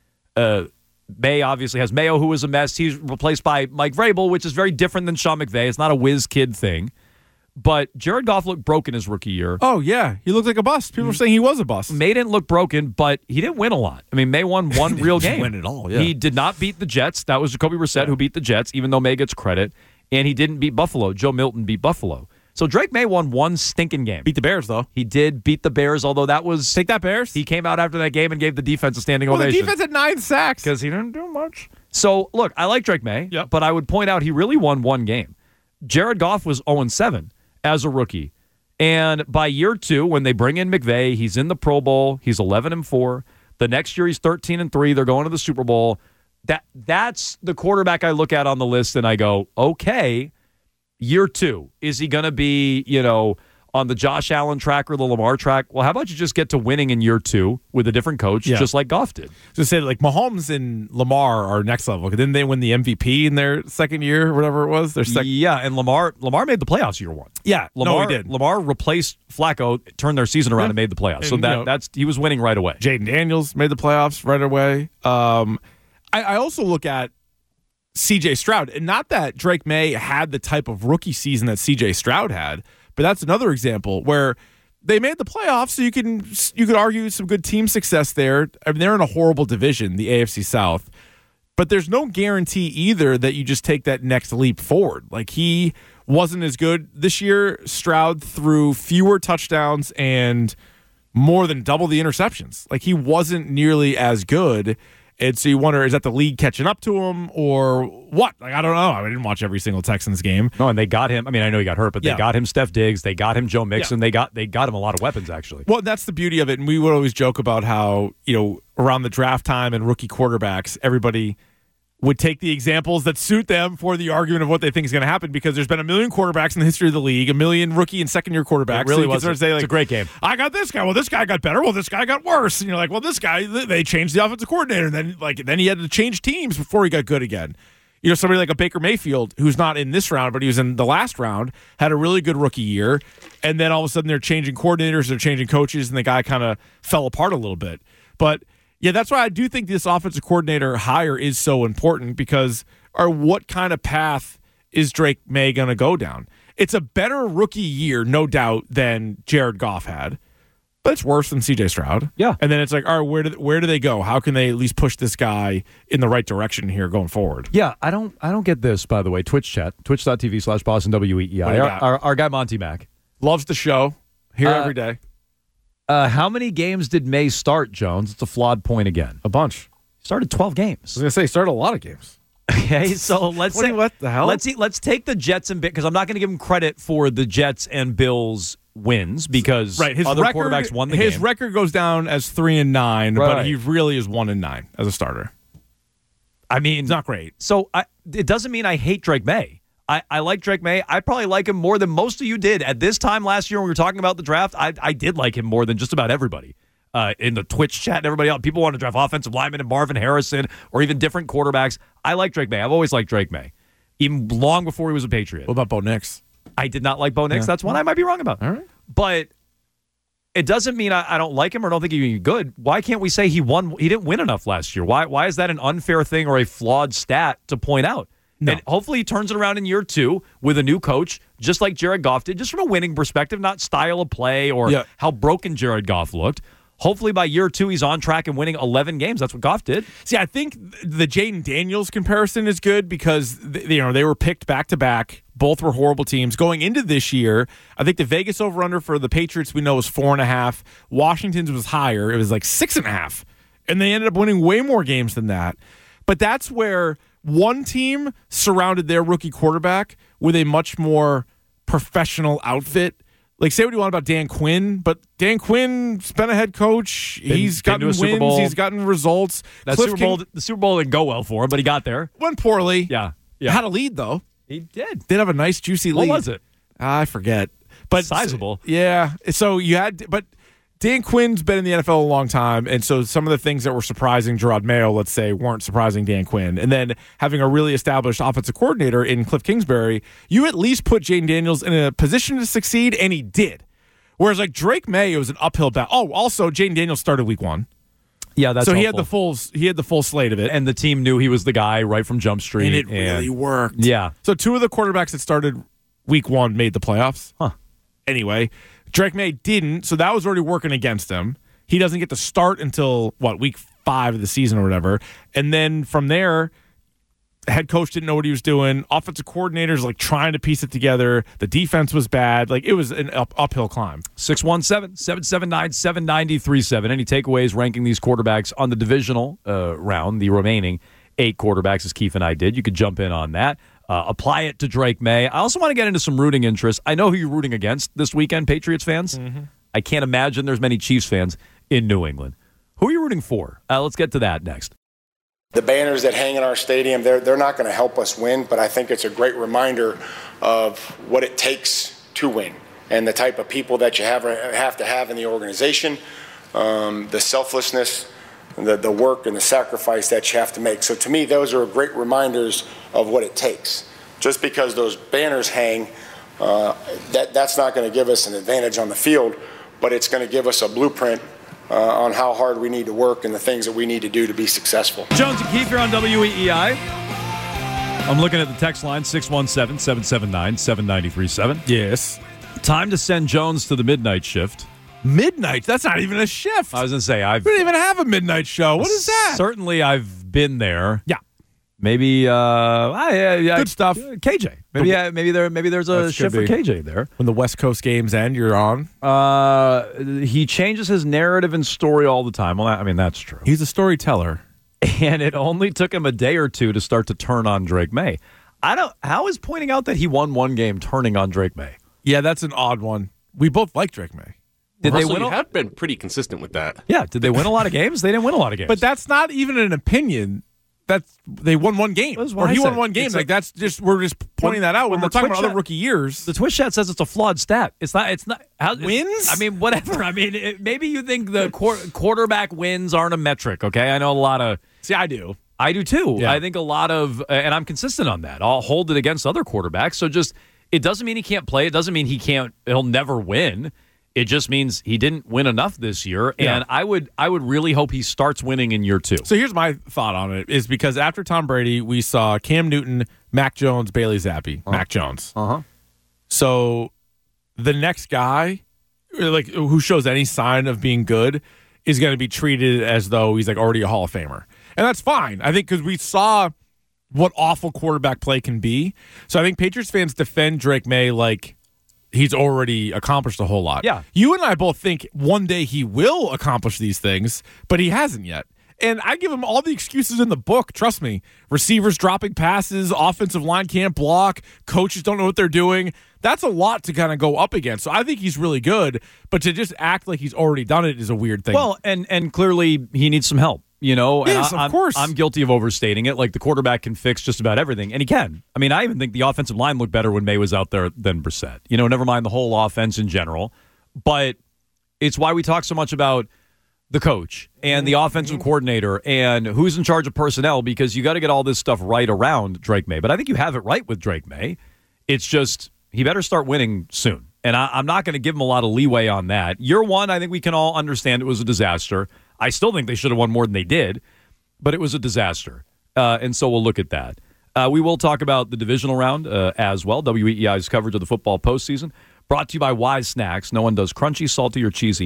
S6: Uh, May obviously has Mayo, who was a mess. He's replaced by Mike Vrabel, which is very different than Sean McVay. It's not a whiz kid thing. But Jared Goff looked broken his rookie year.
S7: Oh, yeah. He looked like a bust. People were saying he was a bust.
S6: May didn't look broken, but he didn't win a lot. I mean, May won one real game.
S7: Win it all, yeah.
S6: He did not beat the Jets. That was Jacoby Brissett who beat the Jets, even though May gets credit. And he didn't beat Buffalo. Joe Milton beat Buffalo. So Drake May won one stinking game.
S7: Beat the Bears, though.
S6: He did beat the Bears, although that was...
S7: Take that, Bears.
S6: He came out after that game and gave the defense a standing
S7: well,
S6: ovation.
S7: the defense had nine sacks.
S6: Because he didn't do much. So, look, I like Drake May,
S7: yep.
S6: but I would point out he really won one game. Jared Goff was oh and seven as a rookie. And by year two, when they bring in McVay, he's in the Pro Bowl. He's eleven and four. The next year, he's thirteen and three. They're going to the Super Bowl. That That's the quarterback I look at on the list, and I go, okay, year two, is he going to be, you know, on the Josh Allen track or the Lamar track? Well, how about you just get to winning in year two with a different coach,
S7: yeah.
S6: just like Goff did?
S7: So say like Mahomes and Lamar are next level. Didn't they win the M V P in their second year or whatever it was? Their second.
S6: Yeah, and Lamar Lamar made the playoffs year one.
S7: Yeah,
S6: Lamar
S7: no, he did.
S6: Lamar replaced Flacco, turned their season around,
S7: Yeah.
S6: and made the playoffs. So
S7: And,
S6: that
S7: you know,
S6: that's he was winning right away.
S7: Jaden Daniels made the playoffs right away. Um, I, I also look at C J Stroud, and not that Drake May had the type of rookie season that C J Stroud had, but that's another example where they made the playoffs, so you can you could argue some good team success there. I mean, they're in a horrible division, the A F C South, but there's no guarantee either that you just take that next leap forward. Like, he wasn't as good this year. Stroud threw fewer touchdowns and more than double the interceptions. Like, he wasn't nearly as good. And so you wonder, is that the league catching up to him or what? Like, I don't know. I didn't watch every single Texans game.
S6: No, and they got him. I mean, I know he got hurt, but
S7: Yeah.
S6: they got him Steph Diggs. They got him Joe Mixon.
S7: Yeah.
S6: They got they got him a lot of weapons, actually.
S7: Well, that's the beauty of it. And we would always joke about how, you know, around the draft time and rookie quarterbacks, everybody would take the examples that suit them for the argument of what they think is going to happen, because there's been a million quarterbacks in the history of the league, a million rookie and second year quarterbacks.
S6: It really
S7: so
S6: was.
S7: a, say, like,
S6: it's a great game.
S7: I got this guy. Well, this guy got better. Well, this guy got worse. And you're like, well, this guy, they changed the offensive coordinator. And then, like, then he had to change teams before he got good again. You know, somebody like a Baker Mayfield, who's not in this round, but he was in the last round, had a really good rookie year. And then all of a sudden they're changing coordinators, they're changing coaches, and the guy kind of fell apart a little bit. But yeah, that's why I do think this offensive coordinator hire is so important, because or what kind of path is Drake May going to go down? It's a better rookie year, no doubt, than Jared Goff had, but it's worse than C J Stroud.
S6: Yeah.
S7: And then it's like, all right, where do, where do they go? How can they at least push this guy in the right direction here going forward?
S6: Yeah, I don't I don't get this, by the way. Twitch chat, twitch.tv slash Boston W E E I. Our, our, our guy Monty Mac.
S7: Loves the show. Here
S6: Uh,
S7: every day.
S6: Uh, how many games did May start, Jones? It's a flawed point again.
S7: A bunch.
S6: He started twelve games.
S7: I was going to say, he started a lot of games.
S6: Okay, so let's
S7: what,
S6: say,
S7: what the hell?
S6: Let's see, let's take the Jets and because I'm not going to give him credit for the Jets and Bills wins, because
S7: right, his
S6: other
S7: record,
S6: quarterbacks won the
S7: his
S6: game.
S7: record goes down as three and nine,
S6: Right.
S7: but he really is one and nine as a starter.
S6: I mean,
S7: It's not great.
S6: So I, it doesn't mean I hate Drake May. I, I like Drake May. I probably like him more than most of you did. At this time last year when we were talking about the draft, I, I did like him more than just about everybody. Uh, in the Twitch chat and everybody else, people want to draft offensive linemen and Marvin Harrison or even different quarterbacks. I like Drake May. I've always liked Drake May, even long before he was a Patriot.
S7: What about Bo Nix?
S6: I did not like Bo Nix.
S7: Yeah.
S6: That's one I might be wrong about.
S7: All right.
S6: But it doesn't mean I, I don't like him or don't think he's good. Why can't we say he won? He didn't win enough last year. Why? Why is that an unfair thing or a flawed stat to point out?
S7: No.
S6: And hopefully he turns it around in year two with a new coach, just like Jared Goff did, just from a winning perspective, not style of play or
S7: Yeah.
S6: how broken Jared Goff looked. hopefully by year two, he's on track and winning eleven games. That's what Goff did.
S7: See, I think the Jaden Daniels comparison is good because you know they were picked back to back. Both were horrible teams going into this year. I think the Vegas over under for the Patriots we know was four and a half. Washington's was higher; it was like six and a half, and they ended up winning way more games than that. But that's where one team surrounded their rookie quarterback with a much more professional outfit. Like, say what you want about Dan Quinn, but Dan Quinn's been a head coach.
S6: Been,
S7: he's gotten wins. He's gotten results.
S6: That
S7: Cliff
S6: Super Bowl,
S7: King,
S6: the Super Bowl didn't go well for him, but he got there.
S7: Went poorly.
S6: Yeah. yeah.
S7: Had a lead, though.
S6: He did.
S7: Did have a nice, juicy lead.
S6: What was it?
S7: I forget. But
S6: sizable.
S7: Yeah. So you had, but Dan Quinn's been in the N F L a long time, and so some of the things that were surprising Gerard Mayo, let's say, weren't surprising Dan Quinn. And then having a really established offensive coordinator in Cliff Kingsbury, you at least put Jaden Daniels in a position to succeed, and he did. Whereas like Drake May, it was an uphill battle. Oh, also Jaden Daniels started week one.
S6: Yeah, that's
S7: so he
S6: helpful.
S7: had the full he had the full slate of it,
S6: and the team knew he was the guy right from Jump Street,
S7: and it
S6: and,
S7: really worked.
S6: Yeah.
S7: So two of the quarterbacks that started week one made the playoffs.
S6: Huh.
S7: Anyway, Drake May didn't, so that was already working against him. He doesn't get to start until what week five of the season or whatever, and then from there, the head coach didn't know what he was doing. Offensive coordinators like trying to piece it together. The defense was bad. Like it was an up, uphill climb.
S6: six one seven, seven seven nine, seven nine three seven. Any takeaways ranking these quarterbacks on the divisional uh, round, the remaining eight quarterbacks as Keith and I did. You could jump in on that. Uh, apply it to Drake May. I also want to get into some rooting interest. I know who you're rooting against this weekend, Patriots fans. Mm-hmm. I can't imagine there's many Chiefs fans in New England. Who are you rooting for? Uh, let's get to that next.
S16: The banners that hang in our stadium, they're, they're not going to help us win, but I think it's a great reminder of what it takes to win and the type of people that you have, have to have in the organization, um, the selflessness, the, the work and the sacrifice that you have to make. So to me, those are great reminders of what it takes. Just because those banners hang, uh, that, that's not going to give us an advantage on the field, but it's going to give us a blueprint Uh, on how hard we need to work and the things that we need to do to be successful.
S6: Jones and Keith here on W E E I. I'm looking at the text line, six one seven, seven seven nine, seven nine three seven.
S7: Yes.
S6: Time to send Jones to the midnight shift.
S7: Midnight? That's not even a shift.
S6: I was going to say, I've...
S7: We don't even have a midnight show. What is that?
S6: Certainly I've been there.
S7: Yeah.
S6: Maybe uh, I, I,
S7: good stuff.
S6: K J. Maybe I, maybe there maybe there's a
S7: That
S6: shift
S7: should
S6: for
S7: be.
S6: K J there.
S7: When the West Coast games end, you're on.
S6: Uh, he changes his narrative and story all the time. Well, I mean that's true.
S7: He's a storyteller,
S6: and it only took him a day or two to start to turn on Drake May. I don't. How is pointing out that he won one game turning on Drake May?
S7: Yeah, that's an odd one. We both like Drake May.
S8: Did Russell, they win? You a- have been pretty consistent with that.
S6: Yeah. Did they win a lot of games? They didn't win a lot of games.
S7: But that's not even an opinion. That's they won one game, or he won one game. It's like a, that's just we're just pointing that out when, when we're talking about other rookie years.
S6: The Twitch chat says it's a flawed stat. It's not. It's not how,
S7: wins.
S6: I mean, whatever. I mean, it, maybe you think the quar- quarterback wins aren't a metric. Okay, I know a lot of.
S7: See, I do.
S6: I do too.
S7: Yeah.
S6: I think a lot of, and I'm consistent on that. I'll hold it against other quarterbacks. So just it doesn't mean he can't play. It doesn't mean he can't. He'll never win. It just means he didn't win enough this year,
S7: yeah.
S6: and I would I would really hope he starts winning in year two.
S7: So here's my thought on it: is because after Tom Brady, we saw Cam Newton, Mac Jones, Bailey Zappi, uh-huh. Mac Jones.
S6: Uh huh.
S7: So the next guy, like who shows any sign of being good, is going to be treated as though he's like already a Hall of Famer, and that's fine. I think because we saw what awful quarterback play can be. So I think Patriots fans defend Drake May like he's already accomplished a whole lot.
S6: Yeah.
S7: You and I both think one day he will accomplish these things, but he hasn't yet. And I give him all the excuses in the book. Trust me. Receivers dropping passes, offensive line can't block, coaches don't know what they're doing. That's a lot to kind of go up against. So I think he's really good, but to just act like he's already done it is a weird thing.
S6: Well, and and clearly he needs some help. You know,
S7: yes,
S6: and
S7: of
S6: I, I'm,
S7: course.
S6: I'm guilty of overstating it. Like the quarterback can fix just about everything, and he can. I mean, I even think the offensive line looked better when May was out there than Brissett. You know, never mind the whole offense in general. But it's why we talk so much about the coach and the offensive mm-hmm. coordinator and who's in charge of personnel, because you got to get all this stuff right around Drake May. But I think you have it right with Drake May. It's just he better start winning soon. And I, I'm not going to give him a lot of leeway on that. Year one, I think we can all understand it was a disaster. I still think they should have won more than they did, but it was a disaster. Uh, and so we'll look at that. Uh, we will talk about the divisional round uh, as well. W E E I's coverage of the football postseason brought to you by Wise Snacks. No one does crunchy, salty, or cheesy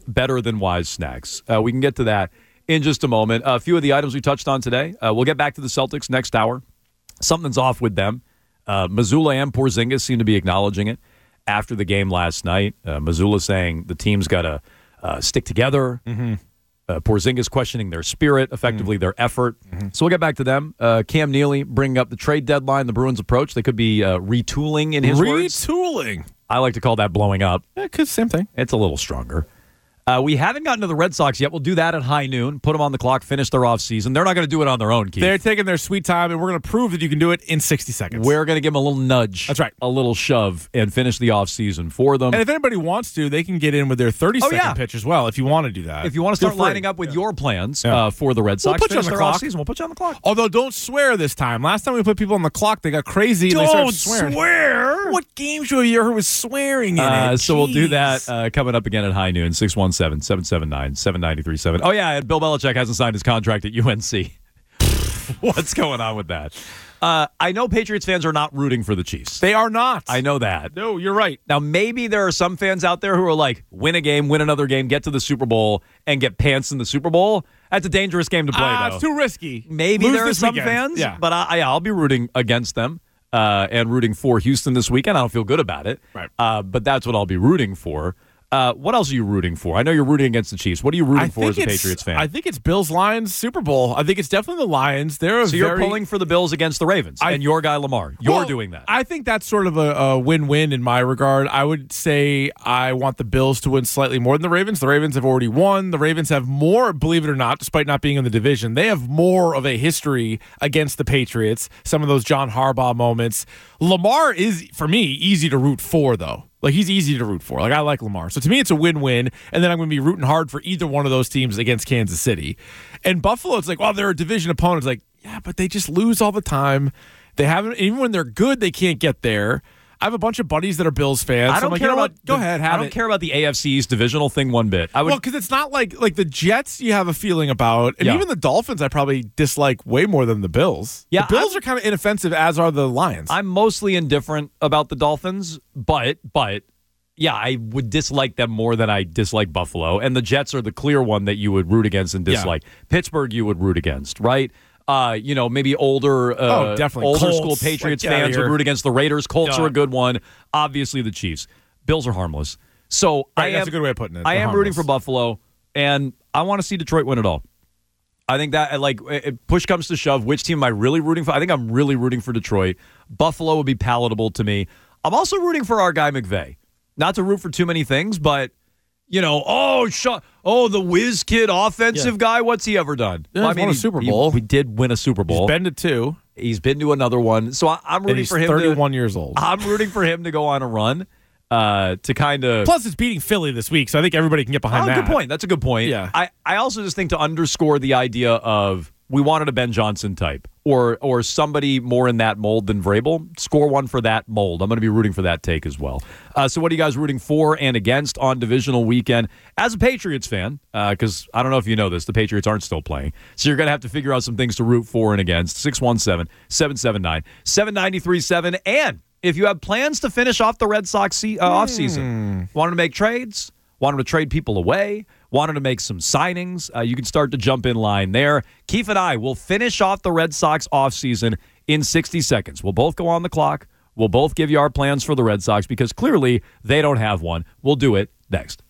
S6: better than Wise Snacks. Uh, we can get to that in just a moment. A few of the items we touched on today. Uh, we'll get back to the Celtics next hour. Something's off with them. Uh, Mazzulla and Porzingis seem to be acknowledging it after the game last night. Uh, Mazzulla saying the team's got to uh, stick together.
S7: Mm-hmm.
S6: Uh, Porzingis questioning their spirit, effectively mm-hmm. their effort. Mm-hmm. So we'll get back to them. Uh, Cam Neely bringing up the trade deadline, the Bruins' approach. They could be uh, retooling in his
S7: retooling.
S6: words.
S7: Retooling.
S6: I like to call that blowing up.
S7: Yeah, cause same thing.
S6: It's a little stronger. Uh, we haven't gotten to the Red Sox yet. We'll do that at high noon, put them on the clock, finish their offseason. They're not going to do it on their own, Keith.
S7: They're taking their sweet time, and we're going to prove that you can do it in sixty seconds.
S6: We're going to give them a little nudge.
S7: That's right.
S6: A little shove and finish the offseason for them.
S7: And if anybody wants to, they can get in with their thirty-second
S6: oh, yeah.
S7: pitch as well if you want to do that.
S6: If you want to start lining up with yeah. your plans
S7: yeah.
S6: uh, for the Red Sox,
S7: we'll put you on the
S6: their
S7: clock.
S6: Offseason, we'll put you on the clock.
S7: Although, don't swear this time. Last time we put people on the clock, they got crazy and
S6: don't
S7: they started swearing.
S6: swear!
S7: What game show you heard was swearing in
S6: uh,
S7: it?
S6: So
S7: Jeez.
S6: we'll do that uh, coming up again at high noon, six one seven, seven seven nine, seven nine three seven. Oh, yeah, and Bill Belichick hasn't signed his contract at U N C. What's going on with that? Uh, I know Patriots fans are not rooting for the Chiefs.
S7: They are not.
S6: I know that.
S7: No, you're right.
S6: Now, maybe there are some fans out there who are like, win a game, win another game, get to the Super Bowl, and get pants in the Super Bowl. That's a dangerous game to play,
S7: uh,
S6: though.
S7: It's too risky.
S6: Maybe
S7: Lose
S6: there are some
S7: weekend.
S6: fans,
S7: yeah.
S6: but I, I'll be rooting against them uh, and rooting for Houston this weekend. I don't feel good about it,
S7: right.
S6: uh, but that's what I'll be rooting for. Uh, what else are you rooting for? I know you're rooting against the Chiefs. What are you rooting
S7: I
S6: for as a
S7: it's-
S6: Patriots fan?
S7: I think it's Bills Lions Super Bowl. I think it's definitely the Lions. They're a
S6: so you're
S7: very,
S6: pulling for the Bills against the Ravens
S7: I,
S6: and your guy Lamar. You're
S7: well,
S6: doing that.
S7: I think that's sort of a, a win-win in my regard. I would say I want the Bills to win slightly more than the Ravens. The Ravens have already won. The Ravens have more, believe it or not, despite not being in the division. They have more of a history against the Patriots. Some of those John Harbaugh moments. Lamar is, for me, easy to root for, though. Like, he's easy to root for. Like, I like Lamar. So, to me, it's a win-win. And then I'm going to be rooting hard for either one of those teams against Kansas City. And Buffalo, it's like, well, they're a division opponent. It's like, yeah, but they just lose all the time. They haven't, even when they're good, they can't get there. I have a bunch of buddies that are Bills fans.
S6: I
S7: so
S6: don't
S7: I'm like,
S6: care
S7: you know
S6: about
S7: what? Go
S6: the,
S7: ahead, have
S6: I don't
S7: it.
S6: care about the A F C's divisional thing one bit. I would,
S7: well, because it's not like like the Jets you have a feeling about, and
S6: Yeah.
S7: even the Dolphins I probably dislike way more than the Bills.
S6: Yeah,
S7: the Bills
S6: I'm-
S7: are kind of inoffensive, as are the Lions.
S6: I'm mostly indifferent about the Dolphins, but but yeah, I would dislike them more than I dislike Buffalo. And the Jets are the clear one that you would root against and dislike. Yeah. Pittsburgh you would root against, right? Uh, you know, maybe older, uh,
S7: oh, definitely.
S6: older
S7: Colts.
S6: school Patriots
S7: Like, get
S6: fans
S7: outta
S6: would
S7: here.
S6: root against the Raiders. Colts
S7: Yeah.
S6: are a good one. Obviously, the Chiefs. Bills are harmless. So
S7: Right,
S6: I am.
S7: that's a good way of putting it.
S6: I
S7: They're
S6: am rooting
S7: harmless.
S6: for Buffalo, and I want to see Detroit win it all. I think that, like, if push comes to shove, which team am I really rooting for? I think I'm really rooting for Detroit. Buffalo would be palatable to me. I'm also rooting for our guy McVay. Not to root for too many things, but you know, oh, sh- oh, the whiz kid offensive
S7: Yeah.
S6: guy. What's he ever done?
S7: Yeah,
S6: Well,
S7: he's won a
S6: he-
S7: Super
S6: he-
S7: Bowl.
S6: we did win a Super Bowl.
S7: He's been to two.
S6: He's been to another one. So I, I'm
S7: And
S6: rooting
S7: he's
S6: for him.
S7: thirty-one
S6: to,
S7: years old.
S6: I'm rooting for him to go on a run. Uh, to kind of
S7: Plus, it's beating Philly this week, so I think everybody can get behind
S6: oh,
S7: that.
S6: good point. That's a good point.
S7: Yeah.
S6: I, I also just think to underscore the idea of we wanted a Ben Johnson type or or somebody more in that mold than Vrabel. Score one for that mold. I'm going to be rooting for that take as well. Uh, so what are you guys rooting for and against on divisional weekend? As a Patriots fan, because uh, I don't know if you know this, the Patriots aren't still playing. So you're going to have to figure out some things to root for and against. six one seven, seven seven nine, seven nine three seven. And if you have plans to finish off the Red Sox se- uh, offseason, wanted to make trades, wanted to trade people away, wanted to make some signings, uh, you can start to jump in line there. Keith and I will finish off the Red Sox offseason in sixty seconds. We'll both go on the clock. We'll both give you our plans for the Red Sox because clearly they don't have one. We'll do it next.